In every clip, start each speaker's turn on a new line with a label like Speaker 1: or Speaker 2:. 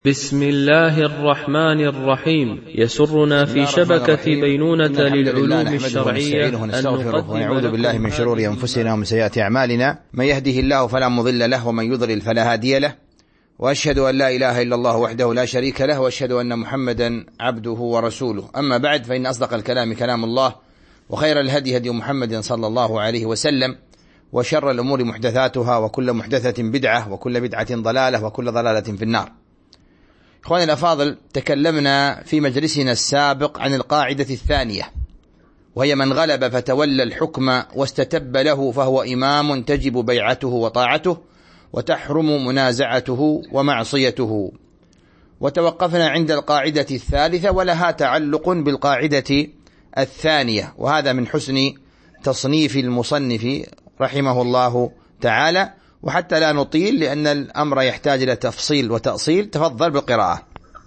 Speaker 1: بسم الله الرحمن الرحيم. يسرنا في شبكة بينونة للعلوم الشرعية أن
Speaker 2: نستغفره ونعوذ بالله من شرور أنفسنا ومن سيئات أعمالنا. من يهده الله فلا مضل له ومن يضلل فلا هادي له، وأشهد أن لا إله إلا الله وحده لا شريك له، وأشهد أن محمدا عبده ورسوله. أما بعد، فإن أصدق الكلام كلام الله، وخير الهدي هدي محمد صلى الله عليه وسلم، وشر الأمور محدثاتها، وكل محدثة بدعة، وكل بدعة ضلالة، وكل ضلالة في النار. إخواني الأفاضل، تكلمنا في مجلسنا السابق عن القاعدة الثانية، وهي من غلب فتولى الحكم واستتب له فهو إمام تجب بيعته وطاعته وتحرم منازعته ومعصيته. وتوقفنا عند القاعدة الثالثة، ولها تعلق بالقاعدة الثانية، وهذا من حسن تصنيف المصنف رحمه الله تعالى. وحتى لا نطيل لأن الأمر يحتاج إلى تفصيل وتأصيل، تفضل بالقراءة.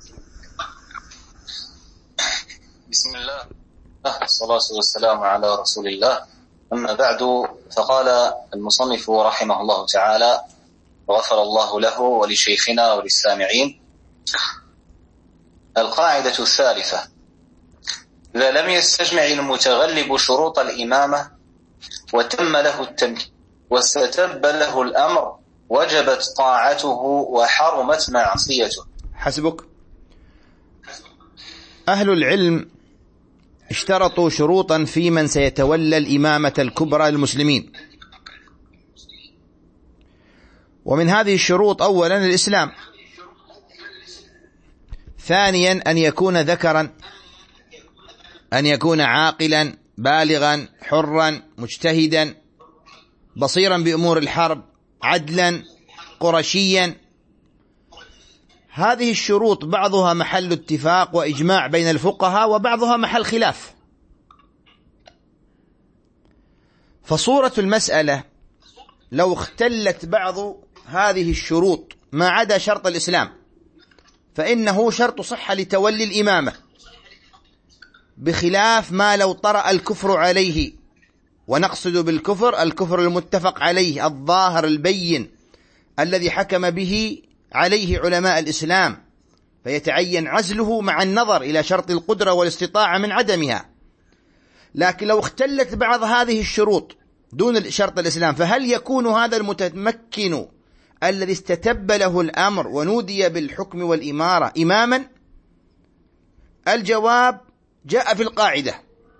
Speaker 3: بسم الله والصلاة والسلام على رسول الله، أما بعد، فقال المصنف رحمه الله تعالى وغفر الله له ولشيخنا وللسامعين: القاعدة الثالثة: إذا لم يستجمع المتغلب شروط الإمامة وتم له التمكين واستتب له الأمر وجبت طاعته وحرمت معصيته.
Speaker 2: حسبك. أهل العلم اشترطوا شروطا في من سيتولى الإمامة الكبرى للمسلمين، ومن هذه الشروط أولا الإسلام، ثانيا أن يكون ذكرا، أن يكون عاقلا بالغا حرا مجتهدا بصيرا بأمور الحرب عدلا قرشيا. هذه الشروط بعضها محل اتفاق وإجماع بين الفقهاء، وبعضها محل خلاف. فصورة المسألة لو اختلت بعض هذه الشروط ما عدا شرط الإسلام، فإنه شرط صحة لتولي الإمامة، بخلاف ما لو طرأ الكفر عليه. ونقصد بالكفر الكفر المتفق عليه الظاهر البين الذي حكم به عليه علماء الإسلام، فيتعين عزله مع النظر إلى شرط القدرة والاستطاعة من عدمها. لكن لو اختلت بعض هذه الشروط دون شرط الإسلام، فهل يكون هذا المتمكن الذي استتب له الأمر ونودي بالحكم والإمارة إماما؟ الجواب جاء في القاعدة،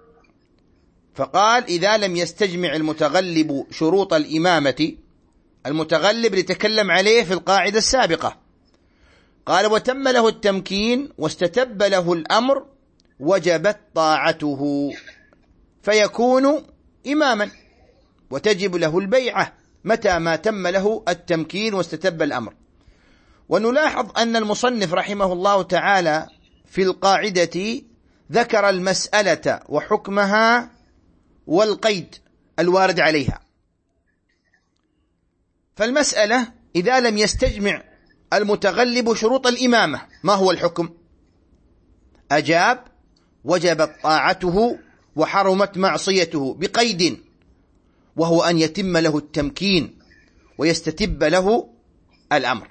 Speaker 2: فقال: إذا لم يستجمع المتغلب شروط الإمامة. المتغلب لتكلم عليه في القاعدة السابقة، قال: وتم له التمكين واستتب له الأمر وجبت طاعته، فيكون إماما وتجب له البيعة متى ما تم له التمكين واستتب الأمر. ونلاحظ أن المصنف رحمه الله تعالى في القاعدة ذكر المسألة وحكمها والقيد الوارد عليها. فالمسألة إذا لم يستجمع المتغلب شروط الإمامة، ما هو الحكم؟ أجاب: وجبت طاعته وحرمت معصيته، بقيد، وهو أن يتم له التمكين ويستتب له الأمر.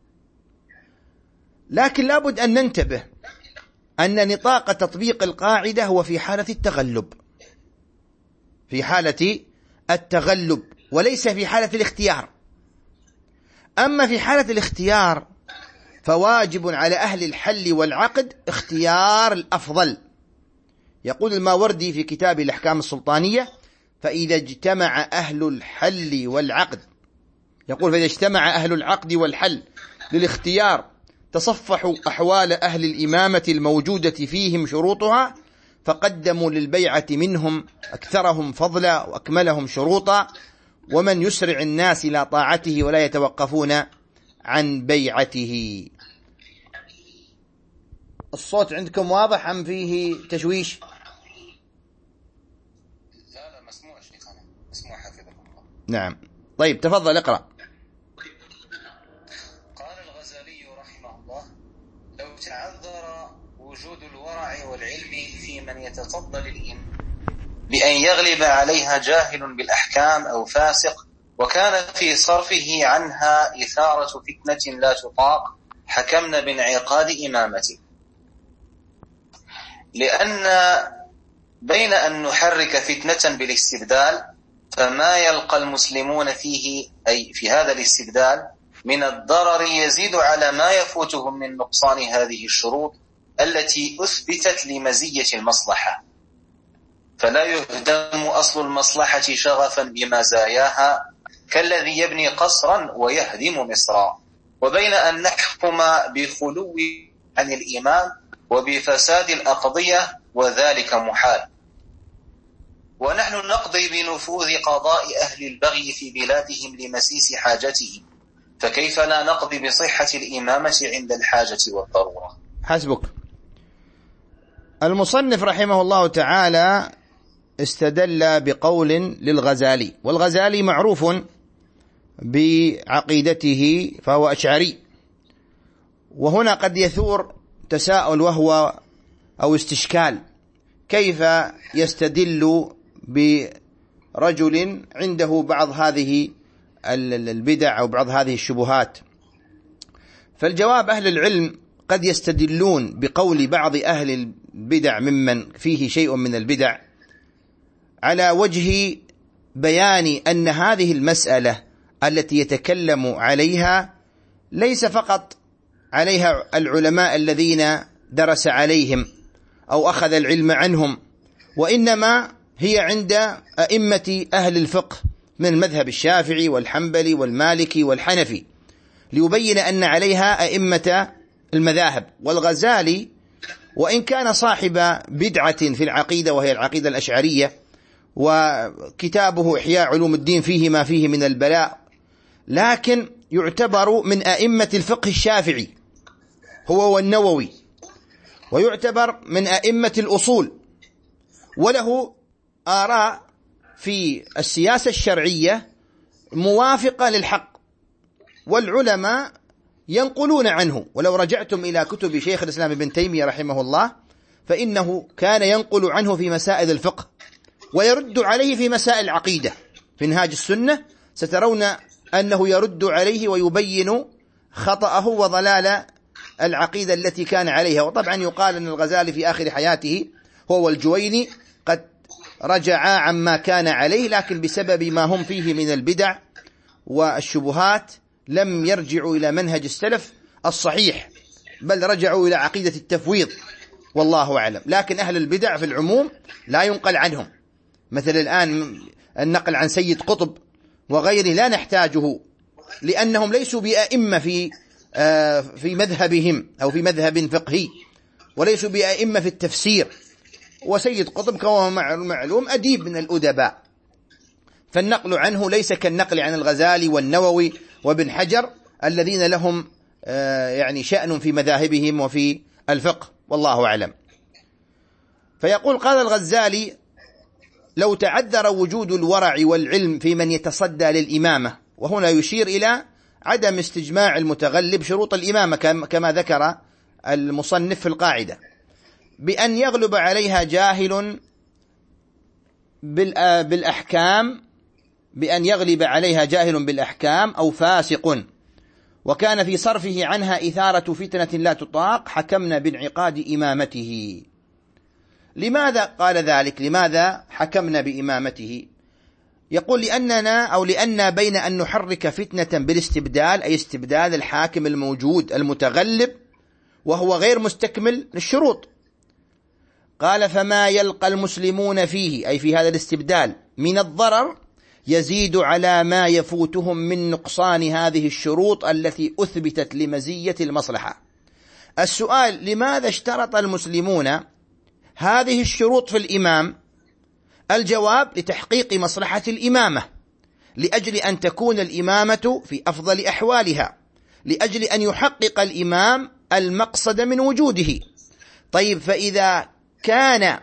Speaker 2: لكن لابد أن ننتبه أن نطاق تطبيق القاعدة هو في حالة التغلب، في حالة التغلب، وليس في حالة الاختيار. أما في حالة الاختيار فواجب على أهل الحل والعقد اختيار الأفضل. يقول الماوردي في كتابه الأحكام السلطانية: فإذا اجتمع أهل الحل والعقد، يقول: فإذا اجتمع أهل العقد والحل للاختيار تصفحوا أحوال أهل الإمامة الموجودة فيهم شروطها، فقدموا للبيعة منهم أكثرهم فضلا وأكملهم شروطا، ومن يسرع الناس إلى طاعته ولا يتوقفون عن بيعته. الصوت عندكم واضح أم فيه تشويش؟
Speaker 3: لا مسموع شيخنا، مسموع حفظكم الله.
Speaker 2: نعم. طيب تفضل اقرأ.
Speaker 3: قال الغزالي رحمه الله: لو تعذر وجود الورع والعلم في من يتفضل الإمام بأن يغلب عليها جاهل بالأحكام أو فاسق، وكان في صرفه عنها إثارة فتنة لا تطاق، حكمنا بانعقاد إمامته، لأن بين أن نحرك فتنة بالاستبدال فما يلقى المسلمون فيه أي في هذا الاستبدال من الضرر يزيد على ما يفوتهم من نقصان هذه الشروط التي أثبتت لمزية المصلحة، فلا يهدم أصل المصلحة شغفا بمزاياها كالذي يبني قصرا ويهدم مصرا، وبين أن نحكم بخلو عن الإمام وبفساد الأقضية وذلك محال، ونحن نقضي بنفوذ قضاء أهل البغي في بلادهم لمسيس حاجتهم، فكيف لا نقضي بصحة الإمامة عند الحاجة والضرورة؟
Speaker 2: حسبك. المصنف رحمه الله تعالى استدل بقول للغزالي، والغزالي معروف بعقيدته فهو أشعري، وهنا قد يثور تساؤل وهو أو استشكال، كيف يستدل برجل عنده بعض هذه البدع أو بعض هذه الشبهات؟ فالجواب أهل العلم قد يستدلون بقول بعض أهل البدع ممن فيه شيء من البدع على وجه بيان أن هذه المسألة التي يتكلم عليها ليس فقط عليها العلماء الذين درس عليهم أو أخذ العلم عنهم، وإنما هي عند أئمة أهل الفقه من المذهب الشافعي والحنبلي والمالكي والحنفي، ليبين أن عليها أئمة المذاهب. والغزالي وإن كان صاحب بدعة في العقيدة وهي العقيدة الأشعرية، وكتابه إحياء علوم الدين فيه ما فيه من البلاء، لكن يعتبر من أئمة الفقه الشافعي هو والنووي، ويعتبر من أئمة الأصول، وله آراء في السياسة الشرعية موافقة للحق، والعلماء ينقلون عنه. ولو رجعتم إلى كتب شيخ الإسلام ابن تيمية رحمه الله فإنه كان ينقل عنه في مسائل الفقه ويرد عليه في مسائل العقيدة. في منهاج السنة سترون أنه يرد عليه ويبين خطأه وضلال العقيدة التي كان عليها. وطبعا يقال أن الغزالي في آخر حياته هو والجويني قد رجعا عما كان عليه، لكن بسبب ما هم فيه من البدع والشبهات لم يرجعوا إلى منهج السلف الصحيح، بل رجعوا إلى عقيدة التفويض والله أعلم. لكن أهل البدع في العموم لا ينقل عنهم، مثل الآن النقل عن سيد قطب وغيره لا نحتاجه، لأنهم ليسوا بأئمة في مذهبهم أو في مذهب فقهي، وليسوا بأئمة في التفسير. وسيد قطب كما معلوم أديب من الأدباء، فالنقل عنه ليس كالنقل عن الغزالي والنووي وابن حجر الذين لهم يعني شأن في مذاهبهم وفي الفقه والله أعلم. فيقول قال الغزالي: لو تعذر وجود الورع والعلم في من يتصدى للإمامة، وهنا يشير إلى عدم استجماع المتغلب شروط الإمامة كما ذكر المصنف في القاعدة، بأن يغلب عليها جاهل بالأحكام أو فاسق، وكان في صرفه عنها إثارة فتنة لا تطاق، حكمنا بانعقاد إمامته. لماذا قال ذلك؟ لماذا حكمنا بإمامته؟ يقول لأن بين أن نحرك فتنة بالاستبدال، أي استبدال الحاكم الموجود المتغلب وهو غير مستكمل للشروط، قال: فما يلقى المسلمون فيه، أي في هذا الاستبدال، من الضرر يزيد على ما يفوتهم من نقصان هذه الشروط التي أثبتت لمزية المصلحة. السؤال: لماذا اشترط المسلمون هذه الشروط في الإمام؟ الجواب: لتحقيق مصلحة الإمامة، لأجل أن تكون الإمامة في أفضل أحوالها، لأجل أن يحقق الإمام المقصد من وجوده. طيب، فإذا كان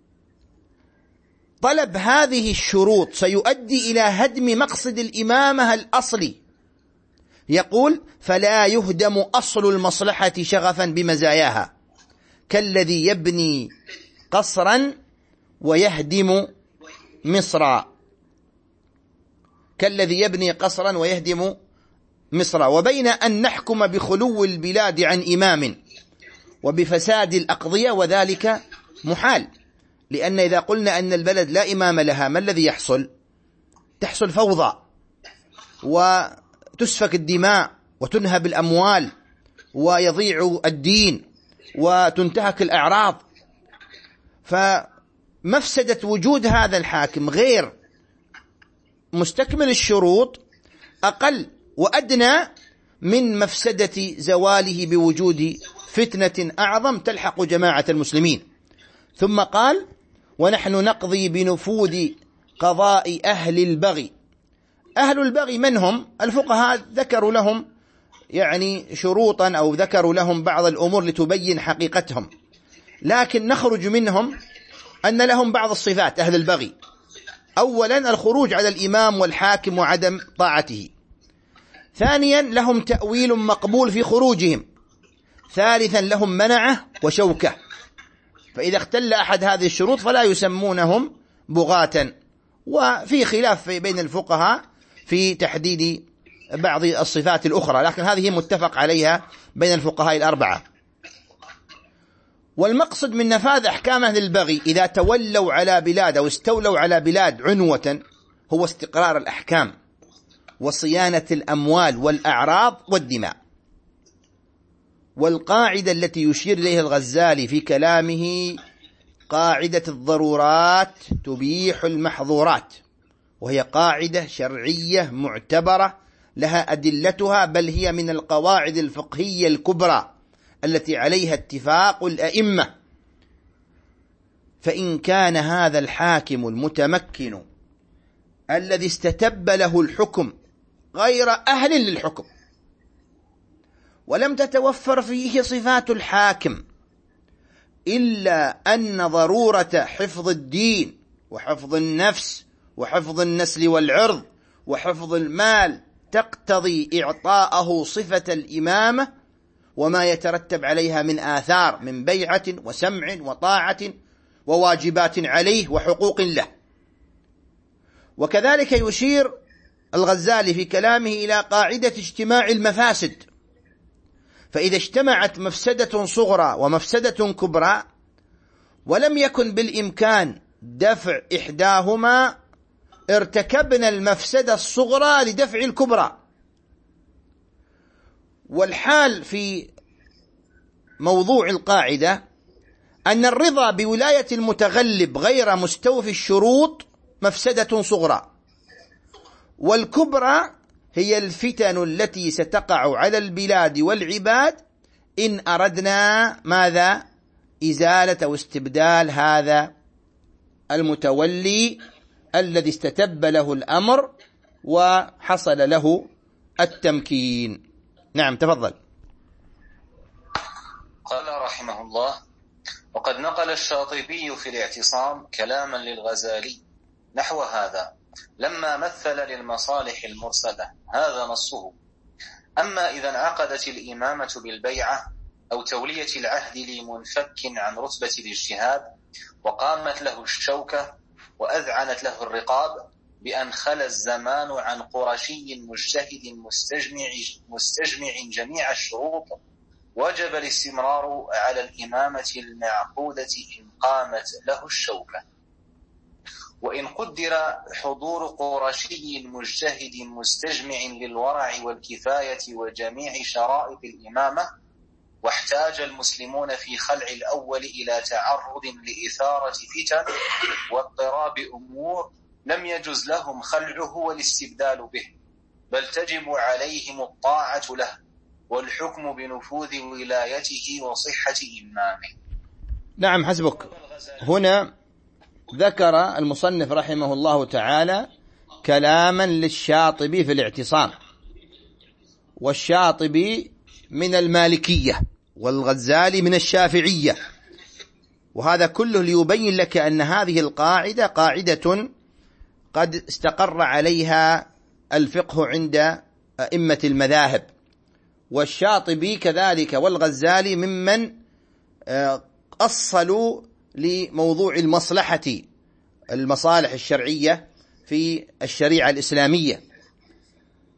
Speaker 2: طلب هذه الشروط سيؤدي إلى هدم مقصد الإمامة الأصلي، يقول: فلا يهدم أصل المصلحة شغفا بمزاياها، كالذي يبني قصرا ويهدم مصرا. كالذي يبني قصرا ويهدم مصر، وبين أن نحكم بخلو البلاد عن إمام وبفساد الأقضية، وذلك محال، لأن إذا قلنا أن البلد لا إمام لها ما الذي يحصل؟ تحصل فوضى وتسفك الدماء وتنهب الأموال ويضيع الدين وتنتهك الأعراض. فمفسدة وجود هذا الحاكم غير مستكمل الشروط أقل وأدنى من مفسدة زواله بوجود فتنة أعظم تلحق جماعة المسلمين. ثم قال: ونحن نقضي بنفوذ قضاء أهل البغي. أهل البغي من هم؟ الفقهاء ذكروا لهم يعني شروطا أو ذكروا لهم بعض الأمور لتبين حقيقتهم، لكن نخرج منهم أن لهم بعض الصفات. أهل البغي: أولا الخروج على الإمام والحاكم وعدم طاعته. ثانيا لهم تأويل مقبول في خروجهم. ثالثا لهم منعة وشوكة، فإذا اختل أحد هذه الشروط فلا يسمونهم بغاة. وفي خلاف بين الفقهاء في تحديد بعض الصفات الأخرى، لكن هذه متفق عليها بين الفقهاء الأربعة. والمقصد من نفاذ أحكام أهل البغي إذا تولوا على بلاد أو استولوا على بلاد عنوة هو استقرار الأحكام وصيانة الأموال والأعراض والدماء. والقاعدة التي يشير إليها الغزالي في كلامه قاعدة الضرورات تبيح المحظورات، وهي قاعدة شرعية معتبرة لها أدلتها، بل هي من القواعد الفقهية الكبرى التي عليها اتفاق الأئمة. فإن كان هذا الحاكم المتمكن الذي استتب له الحكم غير أهل للحكم ولم تتوفر فيه صفات الحاكم إلا أن ضرورة حفظ الدين وحفظ النفس وحفظ النسل والعرض وحفظ المال تقتضي إعطاءه صفة الإمامة وما يترتب عليها من آثار من بيعة وسمع وطاعة وواجبات عليه وحقوق له. وكذلك يشير الغزالي في كلامه إلى قاعدة اجتماع المفاسد، فإذا اجتمعت مفسدة صغرى ومفسدة كبرى ولم يكن بالإمكان دفع إحداهما ارتكبنا المفسدة الصغرى لدفع الكبرى. والحال في موضوع القاعدة أن الرضا بولاية المتغلب غير مستوفي الشروط مفسدة صغرى، والكبرى هي الفتن التي ستقع على البلاد والعباد إن أردنا ماذا؟ إزالة واستبدال هذا المتولي الذي استتب له الأمر وحصل له التمكين. نعم تفضل.
Speaker 3: قال رحمه الله: وقد نقل الشاطبي في الاعتصام كلاما للغزالي نحو هذا لما مثل للمصالح المرسلة، هذا نصه: أما إذا انعقدت الإمامة بالبيعة أو تولية العهد لمنفك عن رتبة الاجتهاد وقامت له الشوكة وأذعنت له الرقاب بأن خلى الزمان عن قرشي مجتهد مستجمع جميع الشروط، وجب الاستمرار على الإمامة المعقودة إن قامت له الشوكة. وإن قدر حضور قرشي مجتهد مستجمع للورع والكفاية وجميع شرائط الإمامة، واحتاج المسلمون في خلع الأول إلى تعرض لإثارة فتن واضطراب أمور، لم يجز لهم خلعه والاستبدال به، بل تجب عليهم الطاعة له والحكم بنفوذ ولايته وصحة إمامه.
Speaker 2: نعم حسبك. هنا ذكر المصنف رحمه الله تعالى كلاما للشاطبي في الاعتصام، والشاطبي من المالكية والغزالي من الشافعية، وهذا كله ليبين لك أن هذه القاعدة قاعدة قد استقر عليها الفقه عند أئمة المذاهب، والشاطبي كذلك والغزالي ممن أصلوا لموضوع المصالح الشرعية في الشريعة الإسلامية.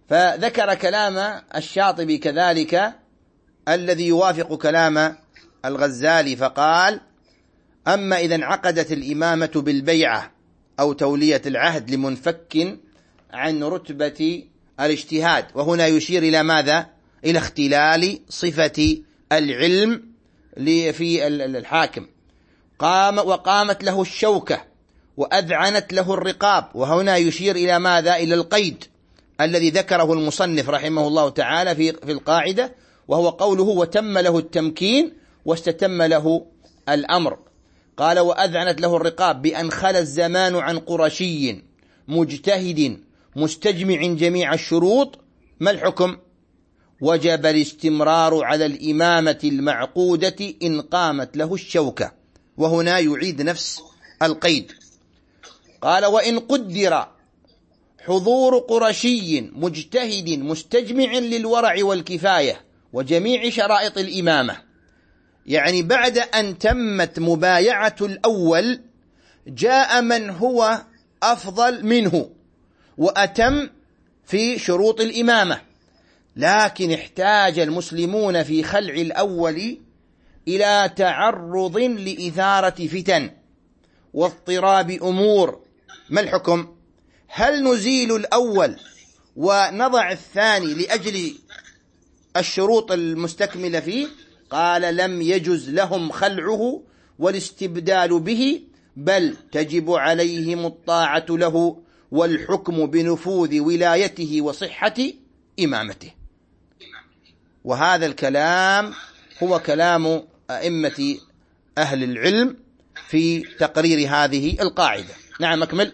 Speaker 2: فذكر كلام الشاطبي كذلك الذي يوافق كلام الغزالي، فقال: أما إذا انعقدت الإمامة بالبيعة أو تولية العهد لمنفك عن رتبة الاجتهاد، وهنا يشير إلى ماذا؟ إلى اختلال صفة العلم في الحاكم. وقامت له الشوكة وأذعنت له الرقاب، وهنا يشير إلى ماذا؟ إلى القيد الذي ذكره المصنف رحمه الله تعالى في القاعدة، وهو قوله: وتم له التمكين واستتم له الأمر. قال: وأذعنت له الرقاب بأن خلى الزمان عن قرشي مجتهد مستجمع جميع الشروط. ما الحكم؟ وجب الاستمرار على الإمامة المعقودة إن قامت له الشوكة، وهنا يعيد نفس القيد. قال: وإن قدر حضور قرشي مجتهد مستجمع للورع والكفاية وجميع شرائط الإمامة، يعني بعد أن تمت مبايعة الأول جاء من هو أفضل منه وأتم في شروط الإمامة، لكن احتاج المسلمون في خلع الأول إلى تعرض لإثارة فتن واضطراب أمور. ما الحكم؟ هل نزيل الأول ونضع الثاني لأجل الشروط المستكملة فيه؟ قال: لم يجز لهم خلعه والاستبدال به، بل تجب عليهم الطاعة له والحكم بنفوذ ولايته وصحة إمامته. وهذا الكلام هو كلام أئمة أهل العلم في تقرير هذه القاعدة. نعم، أكمل.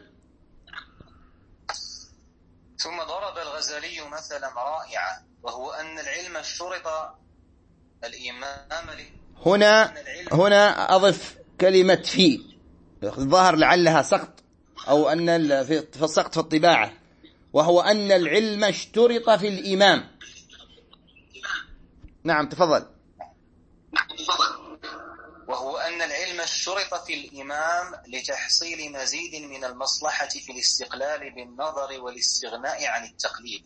Speaker 3: ثم ضرب الغزالي مثلا رائعا، وهو أن العلم اشترط الإمام
Speaker 2: هنا أضف كلمة في، الظاهر لعلها سقط، أو أن في السقط في الطباعة، وهو أن العلم اشترط في الإمام. نعم، تفضل.
Speaker 3: وهو أن العلم اشترط في الإمام لتحصيل مزيد من المصلحة في الاستقلال بالنظر والاستغناء عن التقليد.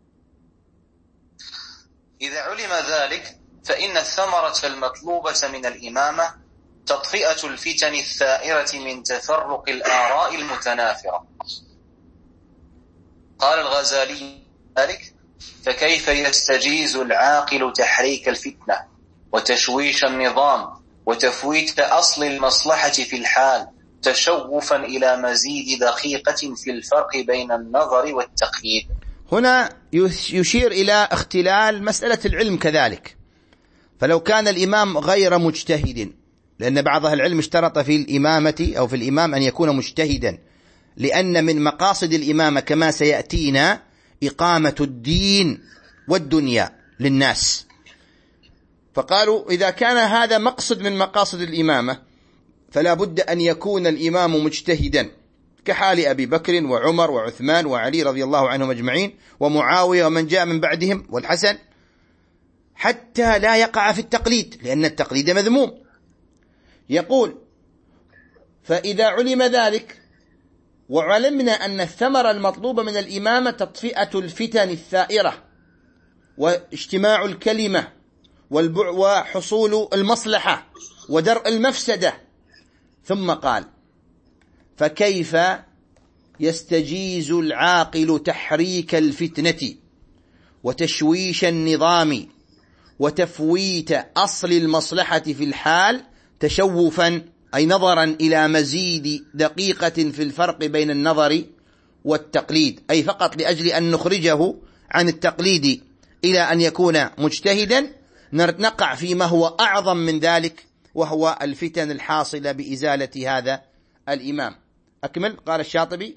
Speaker 3: إذا علم ذلك فإن الثمرة المطلوبة من الإمامة تطفئة الفتن الثائرة من تفرق الآراء المتنافرة. قال الغزالي ذلك: فكيف يستجيز العاقل تحريك الفتنة وتشويش النظام وتفويت أصل المصلحة في الحال تشوفا إلى مزيد دقيقة في الفرق بين النظر والتقييد؟
Speaker 2: هنا يشير إلى اختلال مسألة العلم كذلك. فلو كان الإمام غير مجتهد، لأن بعض أهل العلم اشترط في الإمامة أو في الإمام أن يكون مجتهدا، لأن من مقاصد الإمامة كما سيأتينا إقامة الدين والدنيا للناس. فقالوا إذا كان هذا مقصد من مقاصد الإمامة فلا بد أن يكون الإمام مجتهدا، كحال أبي بكر وعمر وعثمان وعلي رضي الله عنهم أجمعين ومعاوية ومن جاء من بعدهم والحسن، حتى لا يقع في التقليد، لأن التقليد مذموم. يقول: فإذا علم ذلك وعلمنا أن الثمرة المطلوبة من الإمامة تطفئة الفتن الثائرة واجتماع الكلمة وحصول المصلحة ودرء المفسدة، ثم قال: فكيف يستجيز العاقل تحريك الفتنة وتشويش النظام وتفويت أصل المصلحة في الحال تشوفا، أي نظرا إلى مزيد دقيقة في الفرق بين النظر والتقليد، أي فقط لأجل أن نخرجه عن التقليد إلى أن يكون مجتهدا، نقع فيما هو أعظم من ذلك، وهو الفتن الحاصلة بإزالة هذا الإمام. أكمل. قال الشاطبي: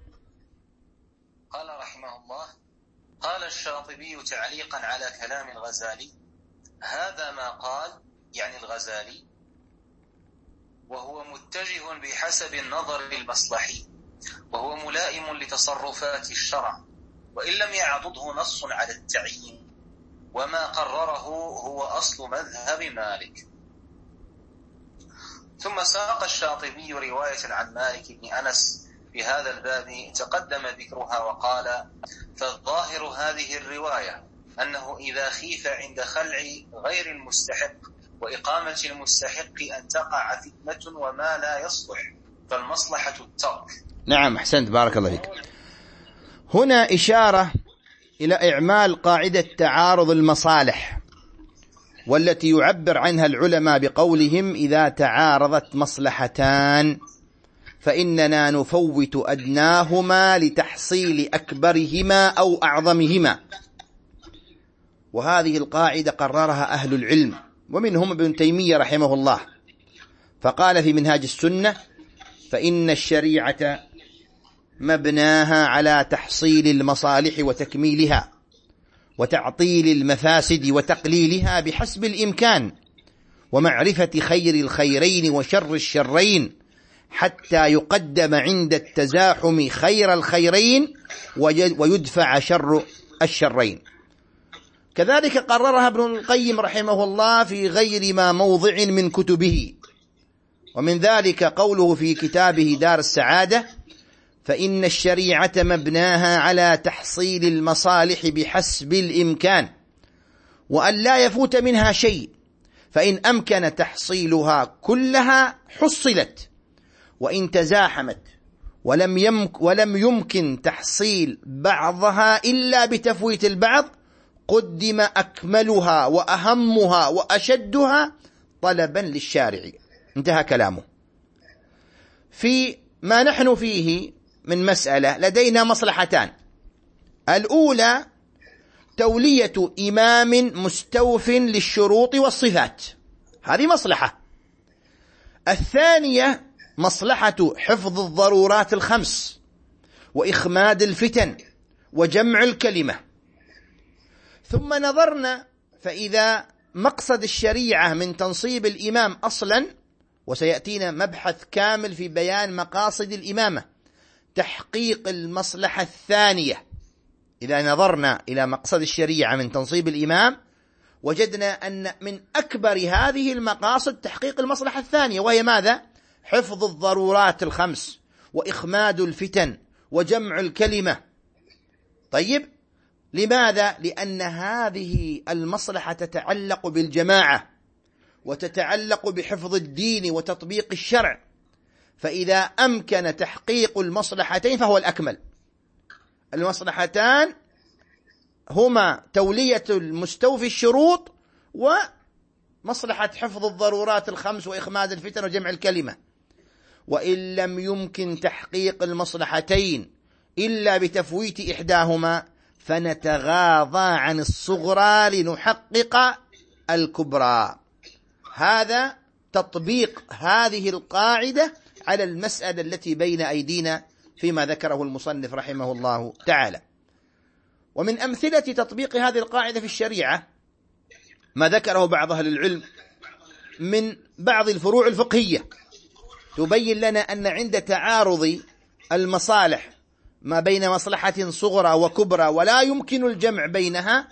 Speaker 3: قال رحمه الله: قال الشاطبي تعليقا على كلام الغزالي: هذا ما قال، يعني الغزالي، وهو متجه بحسب النظر المصلحي، وهو ملائم لتصرفات الشرع، وإن لم يعضده نص على التعيين، وما قرره هو أصل مذهب مالك. ثم ساق الشاطبي رواية عن مالك بن أنس في هذا الباب تقدم ذكرها وقال: فالظاهر هذه الرواية أنه إذا خيف عند خلع غير المستحق وإقامة المستحق أن تقع فتنة وما لا يصلح فالمصلحة الترك.
Speaker 2: نعم، أحسنت، بارك الله فيك. هنا إشارة إلى إعمال قاعدة تعارض المصالح، والتي يعبر عنها العلماء بقولهم: إذا تعارضت مصلحتان فإننا نفوت أدناهما لتحصيل أكبرهما أو أعظمهما. وهذه القاعدة قررها أهل العلم، ومنهم ابن تيمية رحمه الله، فقال في منهاج السنة: فإن الشريعة مبناها على تحصيل المصالح وتكميلها وتعطيل المفاسد وتقليلها بحسب الإمكان، ومعرفة خير الخيرين وشر الشرين، حتى يقدم عند التزاحم خير الخيرين ويدفع شر الشرين. كذلك قررها ابن القيم رحمه الله في غير ما موضع من كتبه، ومن ذلك قوله في كتابه دار السعادة: فإن الشريعة مبناها على تحصيل المصالح بحسب الإمكان، وأن لا يفوت منها شيء، فإن أمكن تحصيلها كلها حصلت، وإن تزاحمت ولم يمكن تحصيل بعضها إلا بتفويت البعض قدم أكملها وأهمها وأشدها طلبا للشارع. انتهى كلامه. في ما نحن فيه من مسألة لدينا مصلحتان: الأولى تولية إمام مستوف للشروط والصفات، هذه مصلحة. الثانية مصلحة حفظ الضرورات الخمس وإخماد الفتن وجمع الكلمة. ثم نظرنا فإذا مقصد الشريعة من تنصيب الإمام أصلا، وسيأتينا مبحث كامل في بيان مقاصد الإمامة، تحقيق المصلحة الثانية. إذا نظرنا إلى مقصد الشريعة من تنصيب الإمام وجدنا أن من أكبر هذه المقاصد تحقيق المصلحة الثانية، وهي ماذا؟ حفظ الضرورات الخمس وإخماد الفتن وجمع الكلمة. طيب، لماذا؟ لأن هذه المصلحة تتعلق بالجماعة وتتعلق بحفظ الدين وتطبيق الشرع، فإذا أمكن تحقيق المصلحتين فهو الأكمل. المصلحتان هما تولية المستوفي الشروط ومصلحة حفظ الضرورات الخمس وإخماد الفتن وجمع الكلمة. وإن لم يمكن تحقيق المصلحتين إلا بتفويت إحداهما فنتغاضى عن الصغرى لنحقق الكبرى. هذا تطبيق هذه القاعدة على المسألة التي بين أيدينا فيما ذكره المصنف رحمه الله تعالى. ومن أمثلة تطبيق هذه القاعدة في الشريعة ما ذكره بعض أهل العلم من بعض الفروع الفقهية تبين لنا أن عند تعارض المصالح ما بين مصلحة صغرى وكبرى ولا يمكن الجمع بينها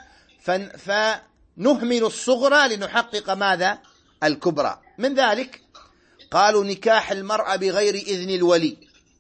Speaker 2: فنهمل الصغرى لنحقق ماذا؟ الكبرى. من ذلك قالوا: نكاح المرأة بغير إذن الولي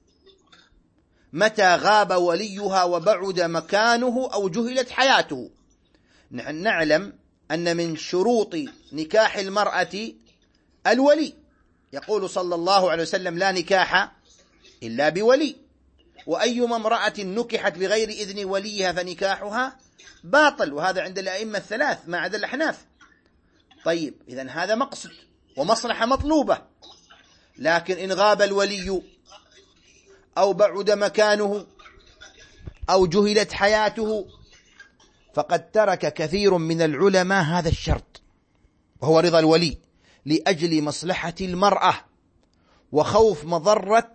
Speaker 2: متى غاب وليها وبعد مكانه أو جهلت حياته. نحن نعلم أن من شروط نكاح المرأة الولي، يقول صلى الله عليه وسلم: لا نكاح إلا بولي، وأيما امرأة نكحت بغير إذن وليها فنكاحها باطل، وهذا عند الأئمة الثلاث ما عدا الأحناف. طيب، إذن هذا مقصد ومصلحة مطلوبة، لكن إن غاب الولي أو بعد مكانه أو جهلت حياته فقد ترك كثير من العلماء هذا الشرط، وهو رضا الولي، لأجل مصلحة المرأة وخوف مضرة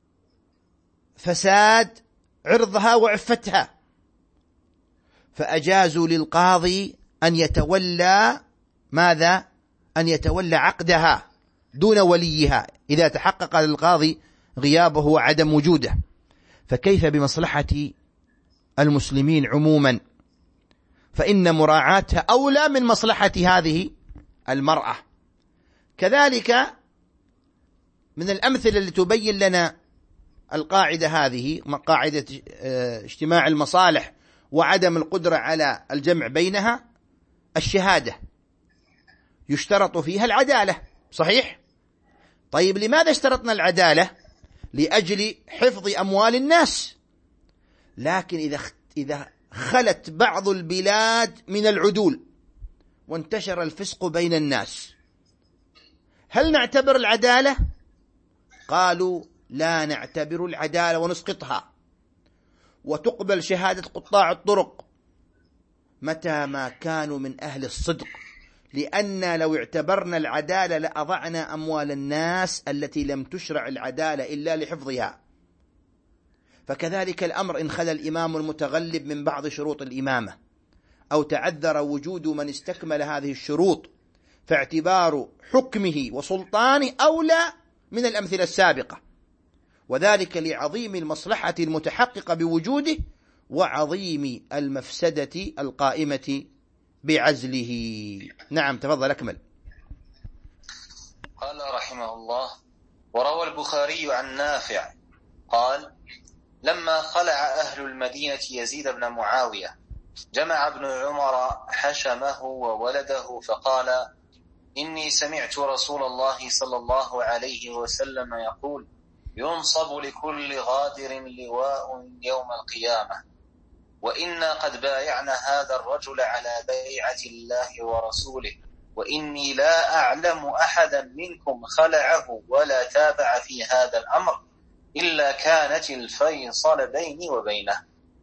Speaker 2: فساد عرضها وعفتها، فأجازوا للقاضي أن يتولى ماذا؟ أن يتولى عقدها دون وليها إذا تحقق للقاضي غيابه وعدم وجوده. فكيف بمصلحة المسلمين عموما؟ فإن مراعاتها أولى من مصلحة هذه المرأة. كذلك من الأمثلة اللي تبين لنا القاعدة هذه قاعدة اجتماع المصالح وعدم القدرة على الجمع بينها الشهادة يشترط فيها العدالة، صحيح؟ طيب لماذا اشترطنا العدالة؟ لأجل حفظ أموال الناس. لكن إذا خلت بعض البلاد من العدول وانتشر الفسق بين الناس، هل نعتبر العدالة؟ قالوا لا نعتبر العدالة ونسقطها، وتقبل شهادة قطاع الطرق متى ما كانوا من أهل الصدق، لأن لو اعتبرنا العدالة لأضعنا أموال الناس التي لم تشرع العدالة إلا لحفظها. فكذلك الأمر إن خلا الإمام المتغلب من بعض شروط الإمامة أو تعذر وجود من استكمل هذه الشروط، فاعتبار حكمه وسلطانه أولى من الأمثلة السابقة، وذلك لعظيم المصلحة المتحققة بوجوده وعظيم المفسدة القائمة بعزله. نعم، تفضل أكمل.
Speaker 3: قال رحمه الله: وروى البخاري عن نافع قال: لما خلع أهل المدينة يزيد بن معاوية جمع ابن عمر حشمه وولده فقال: إني سمعت رسول الله صلى الله عليه وسلم يقول: ينصب لكل غادر لواء يوم القيامة، وإنا قد بايعنا هذا الرجل على بيعة الله ورسوله، وإني لا أعلم أحدا منكم خلعه ولا تابع في هذا الأمر إلا كانت الفيصل بيني وبينه.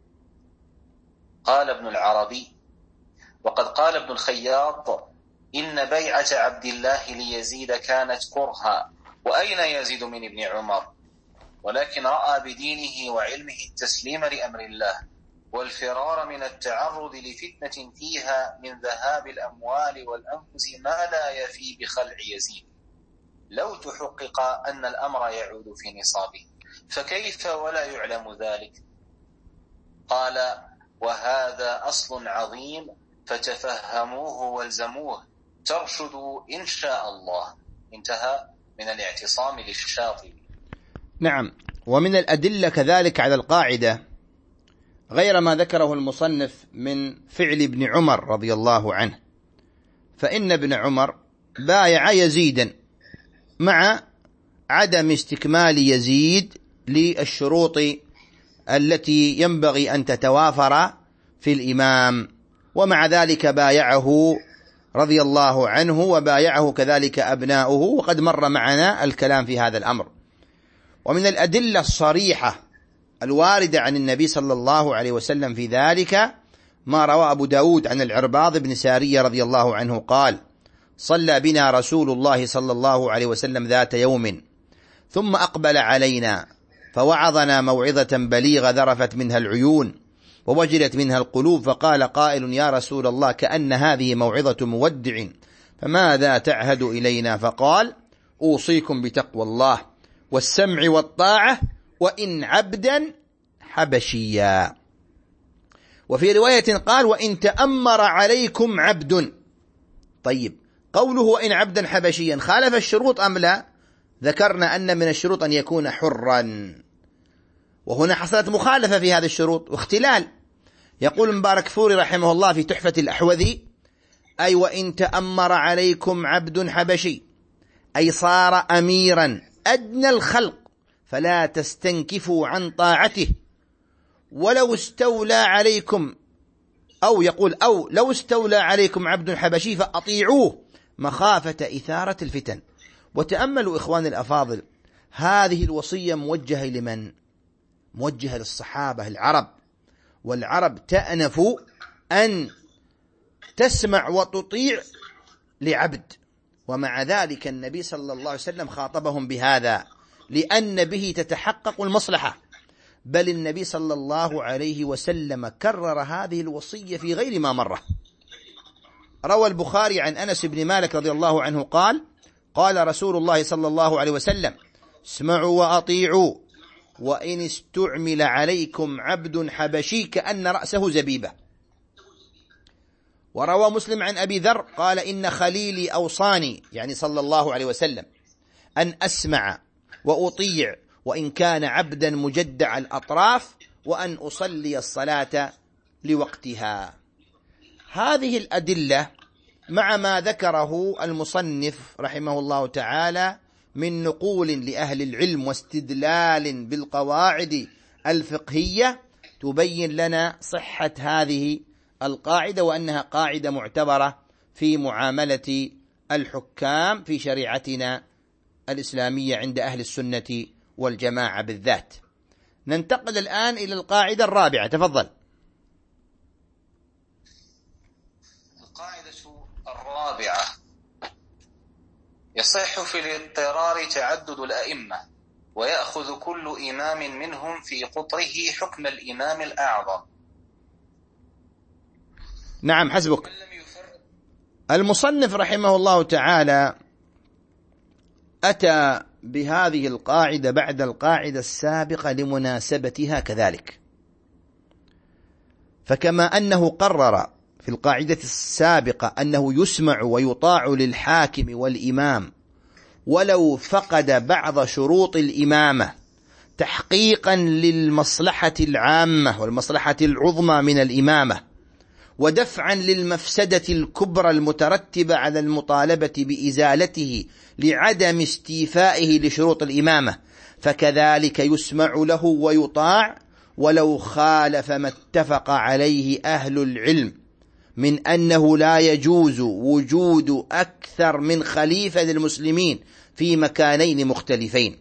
Speaker 3: قال ابن العربي: وقد قال ابن الخياط: إن بيعة عبد الله ليزيد كانت كرها، وأين يزيد من ابن عمر؟ ولكن رأى بدينه وعلمه التسليم لأمر الله والفرار من التعرض لفتنة فيها من ذهاب الأموال والأنفس ما لا يفي بخلع يزيد، لو تحقق أن الأمر يعود في نصابه، فكيف ولا يعلم ذلك؟ قال: وهذا أصل عظيم فتفهموه والزموه ترشدوا إن شاء الله. انتهى من الاعتصام للشاطبي.
Speaker 2: نعم، ومن الأدلة كذلك على القاعدة غير ما ذكره المصنف من فعل ابن عمر رضي الله عنه، فإن ابن عمر بايع يزيدا مع عدم استكمال يزيد للشروط التي ينبغي أن تتوافر في الإمام، ومع ذلك بايعه رضي الله عنه وبايعه كذلك أبناؤه، وقد مر معنا الكلام في هذا الأمر. ومن الأدلة الصريحة الواردة عن النبي صلى الله عليه وسلم في ذلك ما روى أبو داود عن العرباض بن سارية رضي الله عنه قال: صلى بنا رسول الله صلى الله عليه وسلم ذات يوم ثم أقبل علينا فوعظنا موعظة بليغة ذرفت منها العيون ووجلت منها القلوب، فقال قائل: يا رسول الله كأن هذه موعظة مودع، فماذا تعهد إلينا؟ فقال: أوصيكم بتقوى الله والسمع والطاعة وإن عبدا حبشيا. وفي رواية قال: وإن تأمر عليكم عبد. طيب، قوله وإن عبدا حبشيا خالف الشروط أم لا؟ ذكرنا أن من الشروط أن يكون حرا، وهنا حصلت مخالفة في هذه الشروط واختلال. يقول مبارك فوري رحمه الله في تحفة الأحوذي: أي وإن تأمر عليكم عبد حبشي، أي صار أميرا أدنى الخلق فلا تستنكفوا عن طاعته، ولو استولى عليكم، أو يقول أو لو استولى عليكم عبد حبشي فأطيعوه مخافة إثارة الفتن. وتأملوا إخواني الأفاضل، هذه الوصية موجهة لمن؟ موجهة للصحابة العرب، والعرب تأنف أن تسمع وتطيع لعبد، ومع ذلك النبي صلى الله عليه وسلم خاطبهم بهذا لأن به تتحقق المصلحة، بل النبي صلى الله عليه وسلم كرر هذه الوصية في غير ما مرة. روى البخاري عن أنس بن مالك رضي الله عنه قال: قال رسول الله صلى الله عليه وسلم: اسمعوا وأطيعوا وإن استعمل عليكم عبد حبشي كأن رأسه زبيبة. وروى مسلم عن أبي ذر قال: إن خليلي أوصاني، يعني صلى الله عليه وسلم، أن أسمع وأطيع وإن كان عبدا مجدع الأطراف، وأن أصلي الصلاة لوقتها. هذه الأدلة مع ما ذكره المصنف رحمه الله تعالى من نقول لأهل العلم واستدلال بالقواعد الفقهية تبين لنا صحة هذه القاعدة، وأنها قاعدة معتبرة في معاملة الحكام في شريعتنا الإسلامية عند أهل السنة والجماعة بالذات. ننتقل الآن إلى القاعدة الرابعة، تفضل.
Speaker 3: القاعدة الرابعة: يصح في الاضطرار تعدد الأئمة، ويأخذ كل إمام منهم في قطره حكم الإمام الأعظم.
Speaker 2: نعم، حسبك. المصنف رحمه الله تعالى أتى بهذه القاعدة بعد القاعدة السابقة لمناسبتها كذلك. فكما أنه قرر في القاعدة السابقة أنه يسمع ويطاع للحاكم والإمام ولو فقد بعض شروط الإمامة تحقيقا للمصلحة العامة والمصلحة العظمى من الإمامة، ودفعا للمفسدة الكبرى المترتبة على المطالبة بإزالته لعدم استيفائه لشروط الإمامة، فكذلك يسمع له ويطاع ولو خالف ما اتفق عليه أهل العلم من أنه لا يجوز وجود أكثر من خليفة للمسلمين في مكانين مختلفين.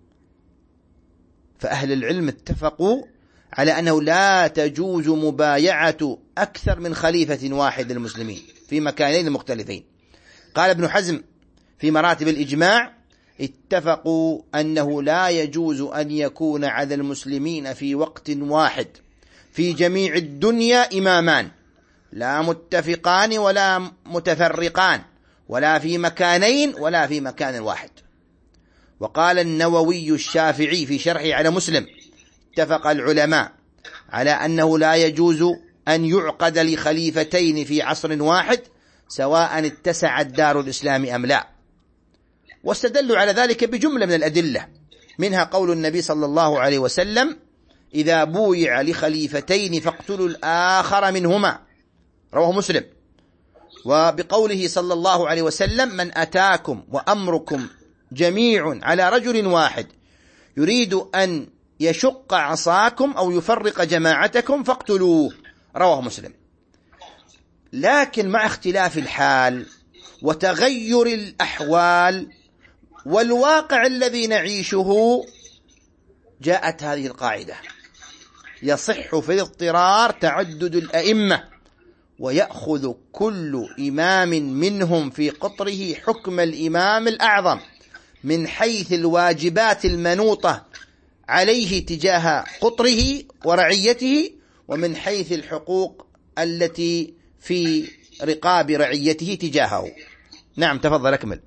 Speaker 2: فأهل العلم اتفقوا على أنه لا تجوز مبايعة أكثر من خليفة واحد للمسلمين في مكانين مختلفين. قال ابن حزم في مراتب الإجماع: اتفقوا أنه لا يجوز أن يكون على المسلمين في وقت واحد في جميع الدنيا إمامان، لا متفقان ولا متفرقان، ولا في مكانين ولا في مكان واحد. وقال النووي الشافعي في شرحه على مسلم: اتفق العلماء على أنه لا يجوز أن يعقد لخليفتين في عصر واحد سواء اتسعت دار الإسلام أم لا. واستدلوا على ذلك بجملة من الأدلة، منها قول النبي صلى الله عليه وسلم: إذا بويع لخليفتين فاقتلوا الآخر منهما، رواه مسلم. وبقوله صلى الله عليه وسلم: من أتاكم وأمركم جميع على رجل واحد يريد أن يشق عصاكم أو يفرق جماعتكم فاقتلوه، رواه مسلم. لكن مع اختلاف الحال وتغير الأحوال والواقع الذي نعيشه جاءت هذه القاعدة: يصح في الاضطرار تعدد الأئمة، ويأخذ كل إمام منهم في قطره حكم الإمام الأعظم من حيث الواجبات المنوطة عليه تجاه قطره ورعيته، ومن حيث الحقوق التي في رقاب رعيته تجاهه. نعم، تفضل أكمل.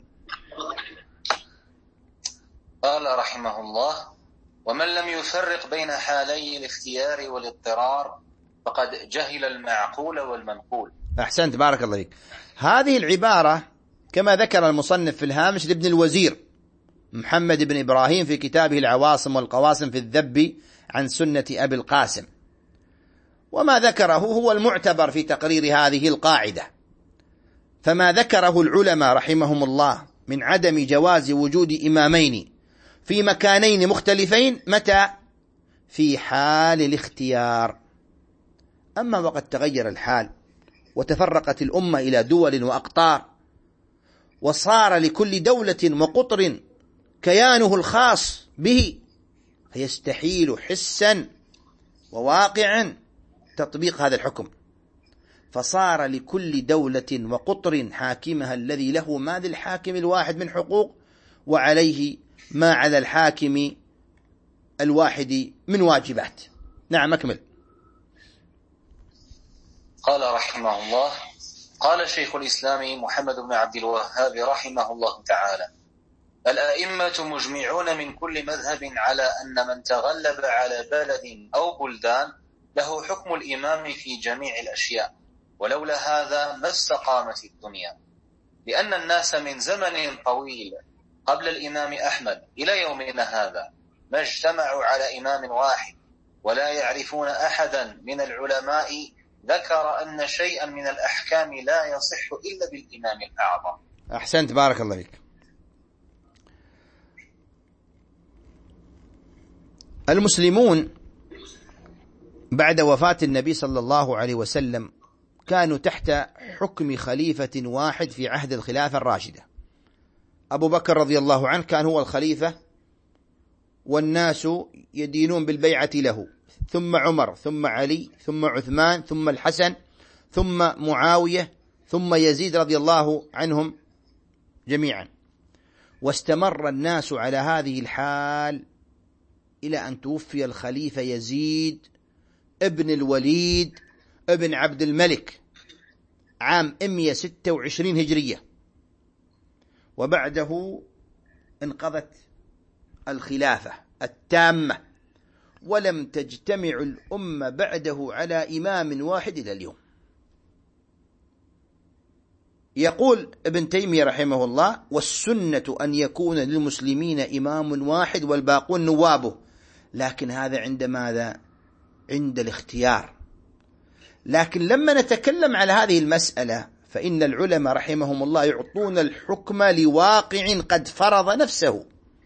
Speaker 3: قال رحمه الله: ومن لم يفرق بين حالي الاختيار والاضطرار فقد جهل المعقول والمنقول.
Speaker 2: أحسنت، بارك الله فيك. هذه العبارة كما ذكر المصنف في الهامش لابن الوزير محمد بن إبراهيم في كتابه العواصم والقواسم في الذب عن سنة أبي القاسم، وما ذكره هو المعتبر في تقرير هذه القاعدة. فما ذكره العلماء رحمهم الله من عدم جواز وجود إمامين في مكانين مختلفين متى؟ في حال الاختيار. أما وقد تغير الحال وتفرقت الأمة إلى دول وأقطار، وصار لكل دولة وقطر كيانه الخاص به، فيستحيل حسا وواقعا تطبيق هذا الحكم، فصار لكل دولة وقطر حاكمها الذي له ما للحاكم الواحد من حقوق، وعليه ما على الحاكم الواحد من واجبات. نعم، أكمل.
Speaker 3: قال رحمه الله: قال شيخ الإسلام محمد بن عبد الوهاب رحمه الله تعالى: الأئمة مجمعون من كل مذهب على أن من تغلب على بلد أو بلدان له حكم الإمام في جميع الأشياء، ولولا هذا ما استقامت الدنيا، لأن الناس من زمن طويل قبل الإمام أحمد إلى يومنا هذا ما اجتمعوا على إمام واحد ولا يعرفون أحدا من العلماء ذكر أن شيئا من الأحكام لا يصح إلا بالإمام الأعظم.
Speaker 2: أحسنت، بارك الله فيك. المسلمون بعد وفاة النبي صلى الله عليه وسلم كانوا تحت حكم خليفة واحد في عهد الخلافة الراشدة. أبو بكر رضي الله عنه كان هو الخليفة والناس يدينون بالبيعة له، ثم عمر، ثم علي، ثم عثمان، ثم الحسن، ثم معاوية، ثم يزيد رضي الله عنهم جميعا. واستمر الناس على هذه الحال إلى أن توفي الخليفة يزيد ابن الوليد ابن عبد الملك عام 126 هجرية، وبعده انقضت الخلافة التامة، ولم تجتمع الأمة بعده على إمام واحد إلى اليوم. يقول ابن تيمية رحمه الله: والسنة أن يكون للمسلمين إمام واحد والباقون نوابه، لكن هذا عند ماذا؟ عند الاختيار. لكن لما نتكلم على هذه المسألة فإن العلماء رحمهم الله يعطون الحكم لواقع قد فرض نفسه.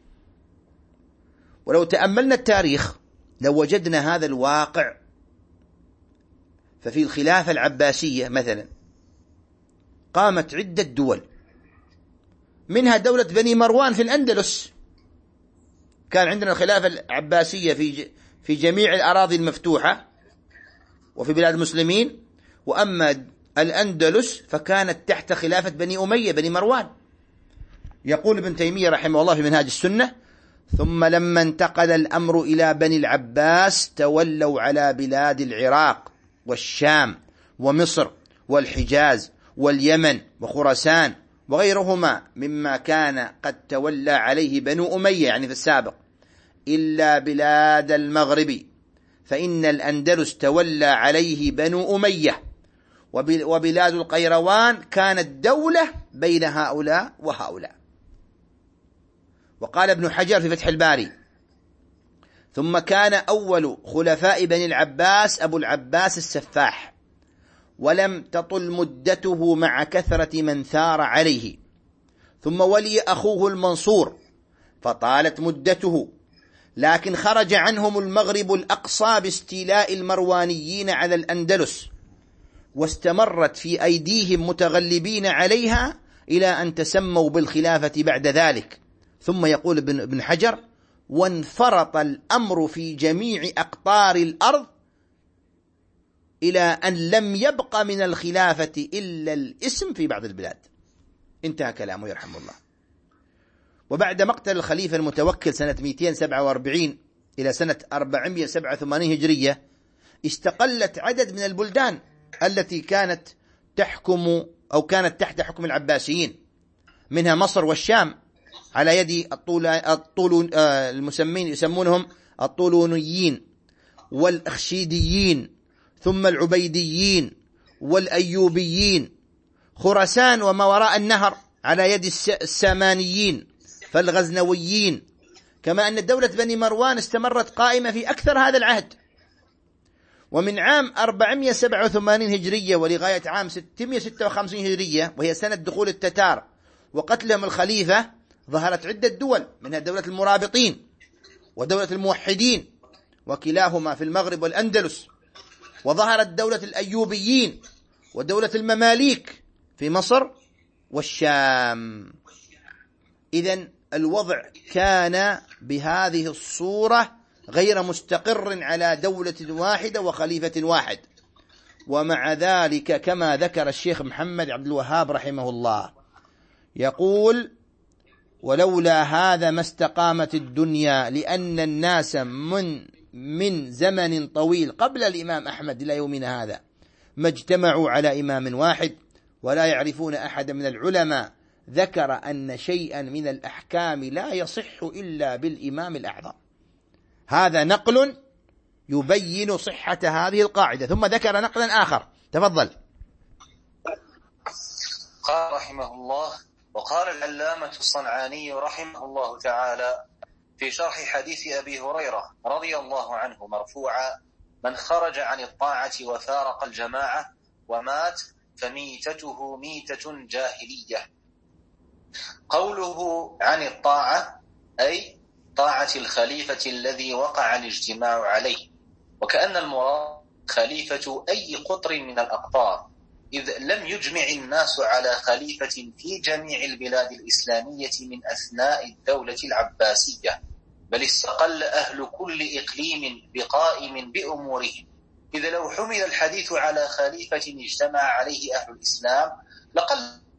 Speaker 2: ولو تأملنا التاريخ لو وجدنا هذا الواقع، ففي الخلافة العباسية مثلا قامت عدة دول، منها دولة بني مروان في الأندلس. كان عندنا الخلافة العباسية في جميع الأراضي المفتوحة وفي بلاد المسلمين، وأما الأندلس فكانت تحت خلافة بني أمية بني مروان. يقول ابن تيمية رحمه الله في منهاج السنة: ثم لما انتقل الأمر إلى بني العباس تولوا على بلاد العراق والشام ومصر والحجاز واليمن وخراسان وغيرهما مما كان قد تولى عليه بنو أمية يعني في السابق، إلا بلاد المغرب فإن الأندلس تولى عليه بنو أمية، وبلاد القيروان كانت دولة بين هؤلاء وهؤلاء. وقال ابن حجر في فتح الباري: ثم كان أول خلفاء بني العباس أبو العباس السفاح، ولم تطل مدته مع كثرة من ثار عليه، ثم ولي أخوه المنصور فطالت مدته، لكن خرج عنهم المغرب الأقصى باستيلاء المروانيين على الأندلس، واستمرت في أيديهم متغلبين عليها إلى أن تسموا بالخلافة بعد ذلك. ثم يقول ابن حجر: وانفرط الأمر في جميع أقطار الأرض إلى أن لم يبق من الخلافة إلا الاسم في بعض البلاد. انتهى كلامه يرحمه الله. وبعد مقتل الخليفة المتوكل سنة 247 إلى سنة 487 هجرية استقلت عدد من البلدان التي كانت تحكم أو كانت تحت حكم العباسيين، منها مصر والشام على يد المسمين يسمونهم الطولونيين والأخشيديين، ثم العبيديين والأيوبيين. خراسان وما وراء النهر على يد السامانيين فالغزنويين. كما أن دولة بني مروان استمرت قائمة في أكثر هذا العهد. ومن عام 487 هجرية ولغاية عام 656 هجرية، وهي سنة دخول التتار وقتلهم الخليفة، ظهرت عدة دول، منها دولة المرابطين ودولة الموحدين وكلاهما في المغرب والأندلس، وظهرت دولة الأيوبيين ودولة المماليك في مصر والشام. إذن الوضع كان بهذه الصورة غير مستقر على دولة واحدة وخليفة واحد. ومع ذلك كما ذكر الشيخ محمد عبد الوهاب رحمه الله يقول: ولولا هذا ما استقامت الدنيا، لأن الناس من زمن طويل قبل الإمام أحمد إلى يومنا هذا ما اجتمعوا على إمام واحد، ولا يعرفون أحد من العلماء ذكر أن شيئا من الأحكام لا يصح إلا بالإمام الأعظم. هذا نقل يبين صحة هذه القاعدة. ثم ذكر نقلا آخر، تفضل.
Speaker 3: قال رحمه الله: وقال العلامة الصنعاني رحمه الله تعالى: في شرح حديث أبي هريرة رضي الله عنه مرفوعا: من خرج عن الطاعة وفارق الجماعة ومات فميتته ميتة جاهلية. قوله عن الطاعة أي طاعة الخليفة الذي وقع الاجتماع عليه، وكأن المراد خليفة أي قطر من الأقطار، إذ لم يجمع الناس على خليفة في جميع البلاد الإسلامية من أثناء الدولة العباسية، بل استقل أهل كل إقليم بقائم بأمورهم، إذا لو حمل الحديث على خليفة اجتمع عليه أهل الإسلام لقل.